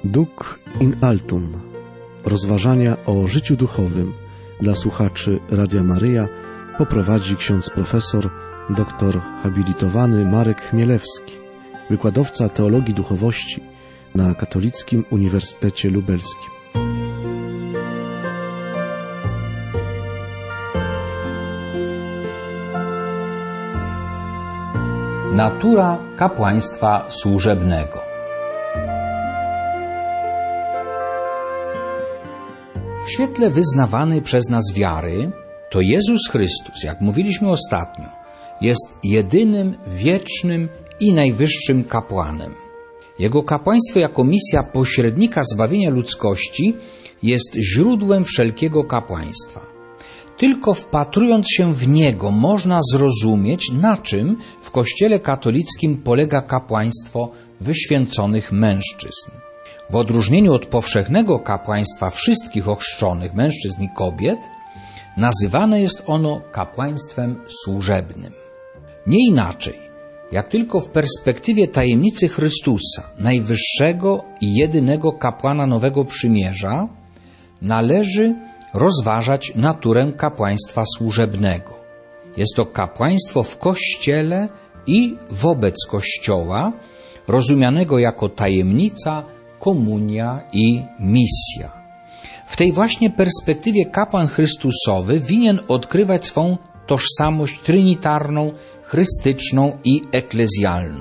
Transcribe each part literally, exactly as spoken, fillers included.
Duc in altum. Rozważania o życiu duchowym dla słuchaczy Radia Maryja poprowadzi ksiądz profesor doktor habilitowany Marek Chmielewski, wykładowca teologii duchowości na Katolickim Uniwersytecie Lubelskim. Natura kapłaństwa służebnego. W świetle wyznawanej przez nas wiary, to Jezus Chrystus, jak mówiliśmy ostatnio, jest jedynym, wiecznym i najwyższym kapłanem. Jego kapłaństwo jako misja pośrednika zbawienia ludzkości jest źródłem wszelkiego kapłaństwa. Tylko wpatrując się w Niego można zrozumieć, na czym w Kościele katolickim polega kapłaństwo wyświęconych mężczyzn. W odróżnieniu od powszechnego kapłaństwa wszystkich ochrzczonych mężczyzn i kobiet, nazywane jest ono kapłaństwem służebnym. Nie inaczej, jak tylko w perspektywie tajemnicy Chrystusa, najwyższego i jedynego kapłana Nowego Przymierza, należy rozważać naturę kapłaństwa służebnego. Jest to kapłaństwo w Kościele i wobec Kościoła, rozumianego jako tajemnica, komunia i misja. W tej właśnie perspektywie kapłan Chrystusowy winien odkrywać swą tożsamość trinitarną, chrystyczną i eklezjalną.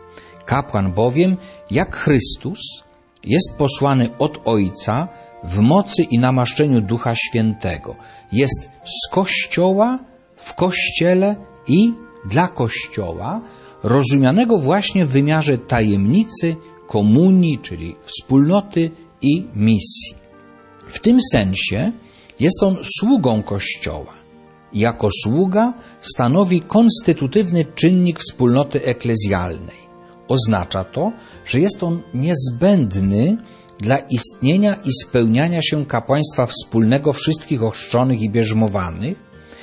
Kapłan bowiem, jak Chrystus, jest posłany od Ojca w mocy i namaszczeniu Ducha Świętego. Jest z Kościoła, w Kościele i dla Kościoła, rozumianego właśnie w wymiarze tajemnicy, komunii, czyli wspólnoty i misji. W tym sensie jest on sługą Kościoła i jako sługa stanowi konstytutywny czynnik wspólnoty eklezjalnej. Oznacza to, że jest on niezbędny dla istnienia i spełniania się kapłaństwa wspólnego wszystkich ochrzczonych i bierzmowanych,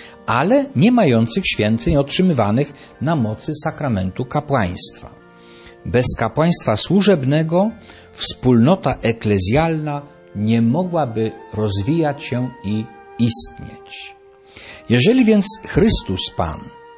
ale nie mających święceń otrzymywanych na mocy sakramentu kapłaństwa. Bez kapłaństwa służebnego wspólnota eklezjalna nie mogłaby rozwijać się i istnieć. Jeżeli więc Chrystus Pan,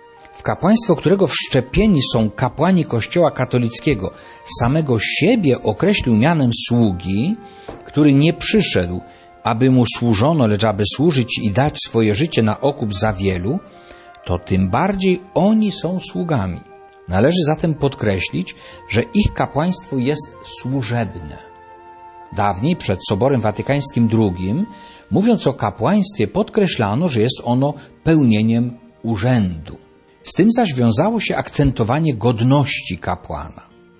w kapłaństwo którego wszczepieni są kapłani Kościoła katolickiego, samego siebie określił mianem sługi, który nie przyszedł, aby mu służono, lecz aby służyć i dać swoje życie na okup za wielu, to tym bardziej oni są sługami. Należy zatem podkreślić, że ich kapłaństwo jest służebne. Dawniej, przed Soborem Watykańskim drugim, mówiąc o kapłaństwie, podkreślano, że jest ono pełnieniem urzędu. Z tym zaś wiązało się akcentowanie godności kapłana.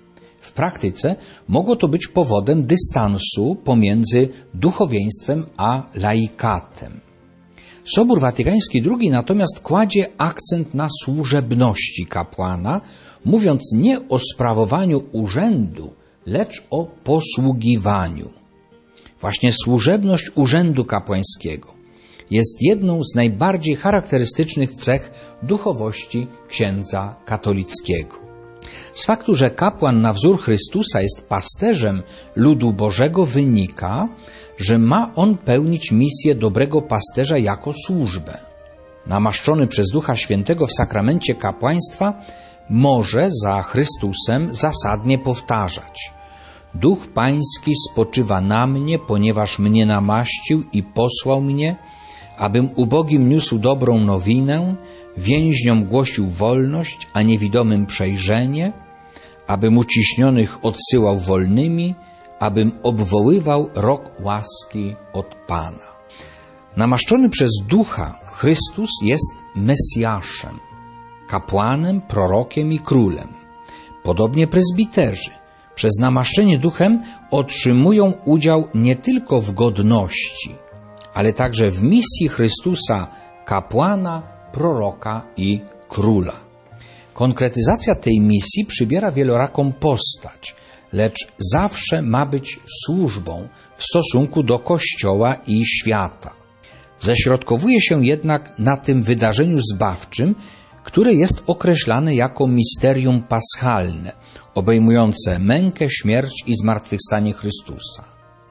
W praktyce mogło to być powodem dystansu pomiędzy duchowieństwem a laikatem. Sobór Watykański drugi natomiast kładzie akcent na służebności kapłana, mówiąc nie o sprawowaniu urzędu, lecz o posługiwaniu. Właśnie służebność urzędu kapłańskiego jest jedną z najbardziej charakterystycznych cech duchowości księdza katolickiego. Z faktu, że kapłan na wzór Chrystusa jest pasterzem ludu Bożego, wynika, że ma on pełnić misję dobrego pasterza jako służbę. Namaszczony przez Ducha Świętego w sakramencie kapłaństwa może za Chrystusem zasadnie powtarzać: Duch Pański spoczywa na mnie, ponieważ mnie namaścił i posłał mnie, abym ubogim niósł dobrą nowinę, więźniom głosił wolność, a niewidomym przejrzenie, abym uciśnionych odsyłał wolnymi, abym obwoływał rok łaski od Pana. Namaszczony przez Ducha Chrystus jest Mesjaszem, kapłanem, prorokiem i królem. Podobnie prezbiterzy przez namaszczenie Duchem otrzymują udział nie tylko w godności, ale także w misji Chrystusa, kapłana, proroka i króla. Konkretyzacja tej misji przybiera wieloraką postać, lecz zawsze ma być służbą w stosunku do Kościoła i świata. Ześrodkowuje się jednak na tym wydarzeniu zbawczym, które jest określane jako misterium paschalne, obejmujące mękę, śmierć i zmartwychwstanie Chrystusa.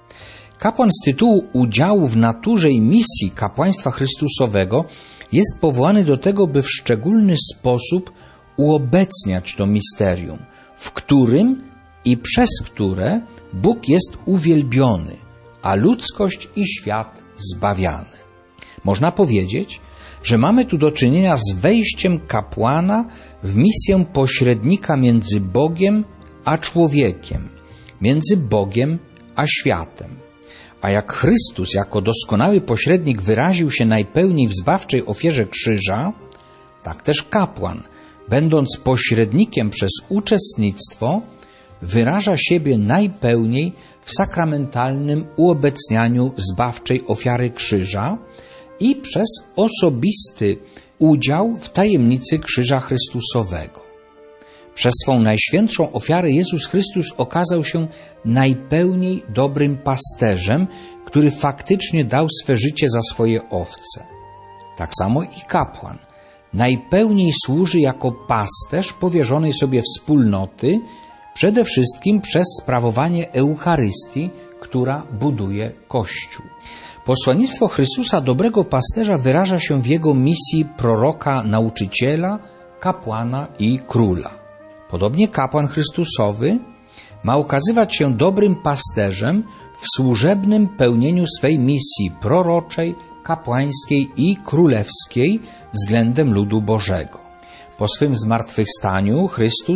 Kapłan z tytułu udziału w naturze i misji kapłaństwa Chrystusowego jest powołany do tego, by w szczególny sposób uobecniać to misterium, w którym i przez które Bóg jest uwielbiony, a ludzkość i świat zbawiany. Można powiedzieć, że mamy tu do czynienia z wejściem kapłana w misję pośrednika między Bogiem a człowiekiem, między Bogiem a światem. A jak Chrystus jako doskonały pośrednik wyraził się najpełniej w zbawczej ofierze krzyża, tak też kapłan, będąc pośrednikiem przez uczestnictwo, wyraża siebie najpełniej w sakramentalnym uobecnianiu zbawczej ofiary krzyża i przez osobisty udział w tajemnicy krzyża Chrystusowego. Przez swą najświętszą ofiarę Jezus Chrystus okazał się najpełniej dobrym pasterzem, który faktycznie dał swe życie za swoje owce. Tak samo i kapłan najpełniej służy jako pasterz powierzonej sobie wspólnoty, przede wszystkim przez sprawowanie Eucharystii, która buduje Kościół. Posłannictwo Chrystusa, dobrego pasterza, wyraża się w jego misji proroka, nauczyciela, kapłana i króla. Podobnie kapłan Chrystusowy ma okazywać się dobrym pasterzem w służebnym pełnieniu swej misji proroczej, kapłańskiej i królewskiej względem ludu Bożego. Po swym zmartwychwstaniu Chrystus,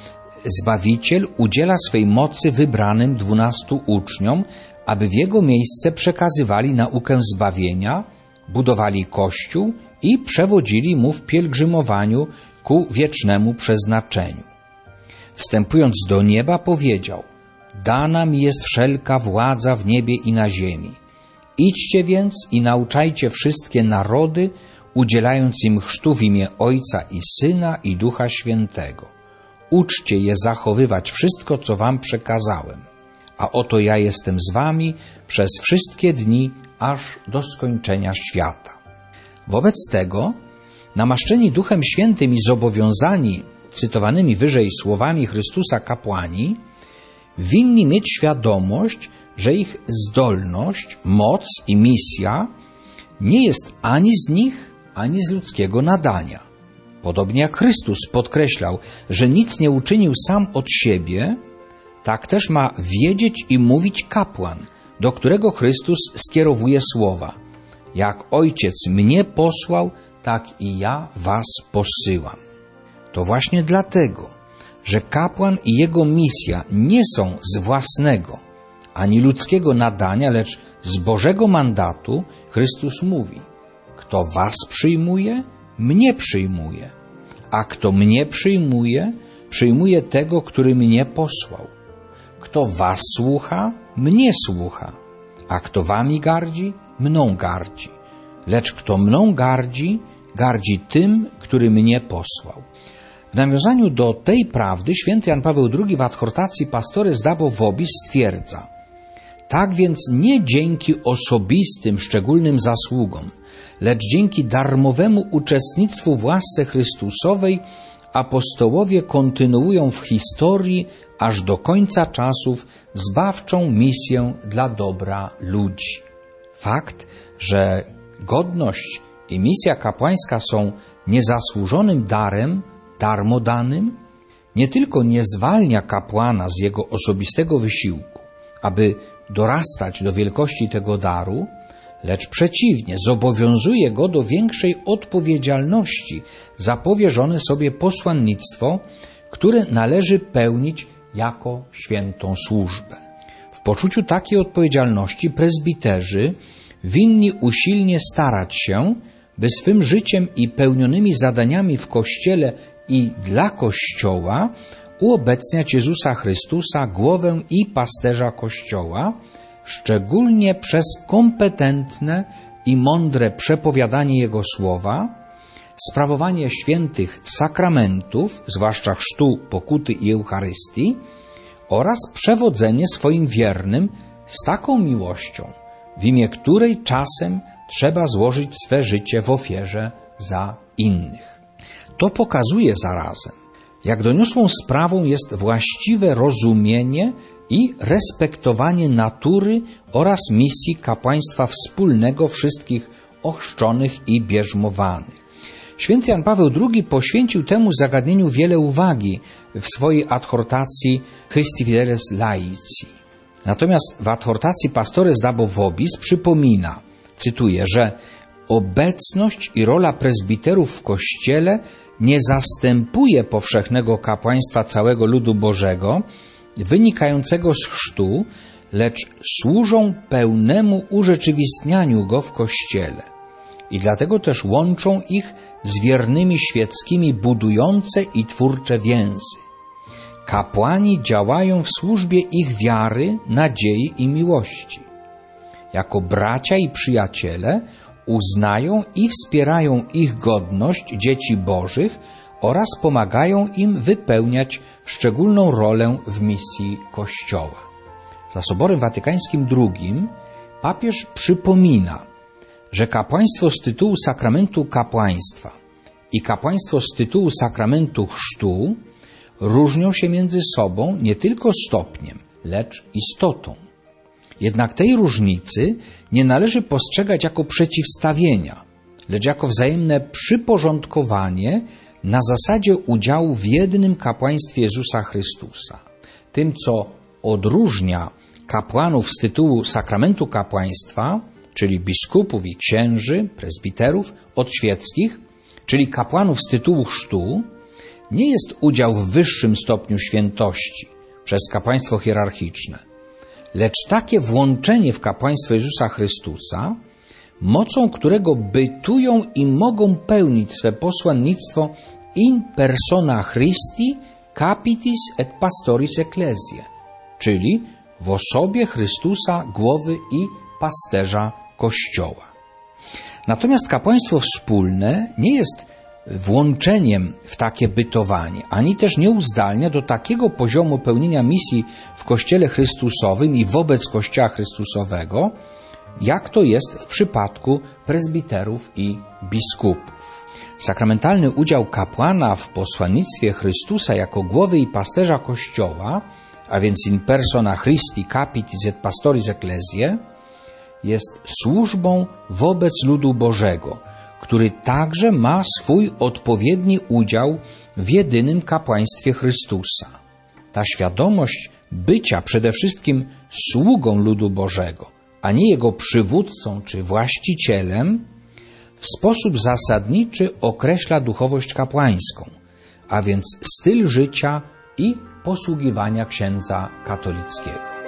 Zbawiciel, udziela swej mocy wybranym dwunastu uczniom, aby w jego miejsce przekazywali naukę zbawienia, budowali Kościół i przewodzili mu w pielgrzymowaniu ku wiecznemu przeznaczeniu. Wstępując do nieba, powiedział: dana mi jest wszelka władza w niebie i na ziemi. Idźcie więc i nauczajcie wszystkie narody, udzielając im chrztu w imię Ojca i Syna i Ducha Świętego. Uczcie je zachowywać wszystko, co wam przekazałem. A oto ja jestem z wami przez wszystkie dni, aż do skończenia świata. Wobec tego, namaszczeni Duchem Świętym i zobowiązani cytowanymi wyżej słowami Chrystusa kapłani, winni mieć świadomość, że ich zdolność, moc i misja nie jest ani z nich, ani z ludzkiego nadania. Podobnie jak Chrystus podkreślał, że nic nie uczynił sam od siebie, tak też ma wiedzieć i mówić kapłan, do którego Chrystus skierowuje słowa: jak Ojciec mnie posłał, tak i ja was posyłam. To właśnie dlatego, że kapłan i jego misja nie są z własnego, ani ludzkiego nadania, lecz z Bożego mandatu, Chrystus mówi: kto was przyjmuje, mnie przyjmuje, a kto mnie przyjmuje, przyjmuje tego, który mnie posłał. Kto was słucha, mnie słucha, a kto wami gardzi, mną gardzi. Lecz kto mną gardzi, gardzi tym, który mnie posłał. W nawiązaniu do tej prawdy święty Jan Paweł drugi w adhortacji Pastores Dabo Vobis stwierdza: tak więc nie dzięki osobistym, szczególnym zasługom, lecz dzięki darmowemu uczestnictwu w łasce Chrystusowej apostołowie kontynuują w historii aż do końca czasów zbawczą misję dla dobra ludzi. Fakt, że godność i misja kapłańska są niezasłużonym darem, darmo danym, nie tylko nie zwalnia kapłana z jego osobistego wysiłku, aby dorastać do wielkości tego daru, lecz przeciwnie, zobowiązuje go do większej odpowiedzialności za powierzone sobie posłannictwo, które należy pełnić jako świętą służbę. W poczuciu takiej odpowiedzialności prezbiterzy winni usilnie starać się, by swym życiem i pełnionymi zadaniami w Kościele i dla Kościoła uobecniać Jezusa Chrystusa, głowę i pasterza Kościoła, szczególnie przez kompetentne i mądre przepowiadanie Jego słowa, sprawowanie świętych sakramentów, zwłaszcza chrztu, pokuty i Eucharystii, oraz przewodzenie swoim wiernym z taką miłością, w imię której czasem trzeba złożyć swe życie w ofierze za innych. To pokazuje zarazem, jak doniosłą sprawą jest właściwe rozumienie i respektowanie natury oraz misji kapłaństwa wspólnego wszystkich ochrzczonych i bierzmowanych. Święty Jan Paweł drugi poświęcił temu zagadnieniu wiele uwagi w swojej adhortacji Christi Fideles Laici. Natomiast w adhortacji Pastores Dabo Vobis przypomina, cytuję, że obecność i rola prezbiterów w Kościele nie zastępuje powszechnego kapłaństwa całego ludu Bożego, wynikającego z chrztu, lecz służą pełnemu urzeczywistnianiu go w Kościele. I dlatego też łączą ich z wiernymi świeckimi budujące i twórcze więzy. Kapłani działają w służbie ich wiary, nadziei i miłości. Jako bracia i przyjaciele uznają i wspierają ich godność dzieci Bożych oraz pomagają im wypełniać szczególną rolę w misji Kościoła. Za Soborem Watykańskim drugim papież przypomina, że kapłaństwo z tytułu sakramentu kapłaństwa i kapłaństwo z tytułu sakramentu chrztu różnią się między sobą nie tylko stopniem, lecz istotą. Jednak tej różnicy nie należy postrzegać jako przeciwstawienia, lecz jako wzajemne przyporządkowanie na zasadzie udziału w jednym kapłaństwie Jezusa Chrystusa. Tym, co odróżnia kapłanów z tytułu sakramentu kapłaństwa, czyli biskupów i księży, prezbiterów, od świeckich, czyli kapłanów z tytułu chrztu, nie jest udział w wyższym stopniu świętości przez kapłaństwo hierarchiczne, lecz takie włączenie w kapłaństwo Jezusa Chrystusa, mocą którego bytują i mogą pełnić swe posłannictwo in persona Christi capitis et pastoris ecclesiae, czyli w osobie Chrystusa, głowy i pasterza Kościoła. Natomiast kapłaństwo wspólne nie jest włączeniem w takie bytowanie, ani też nie uzdalnia do takiego poziomu pełnienia misji w Kościele Chrystusowym i wobec Kościoła Chrystusowego, jak to jest w przypadku prezbiterów i biskupów. Sakramentalny udział kapłana w posłannictwie Chrystusa jako głowy i pasterza Kościoła, a więc in persona Christi capitis et pastoris ecclesiae, jest służbą wobec ludu Bożego, który także ma swój odpowiedni udział w jedynym kapłaństwie Chrystusa. Ta świadomość bycia przede wszystkim sługą ludu Bożego, a nie jego przywódcą czy właścicielem, w sposób zasadniczy określa duchowość kapłańską, a więc styl życia i posługiwania księdza katolickiego.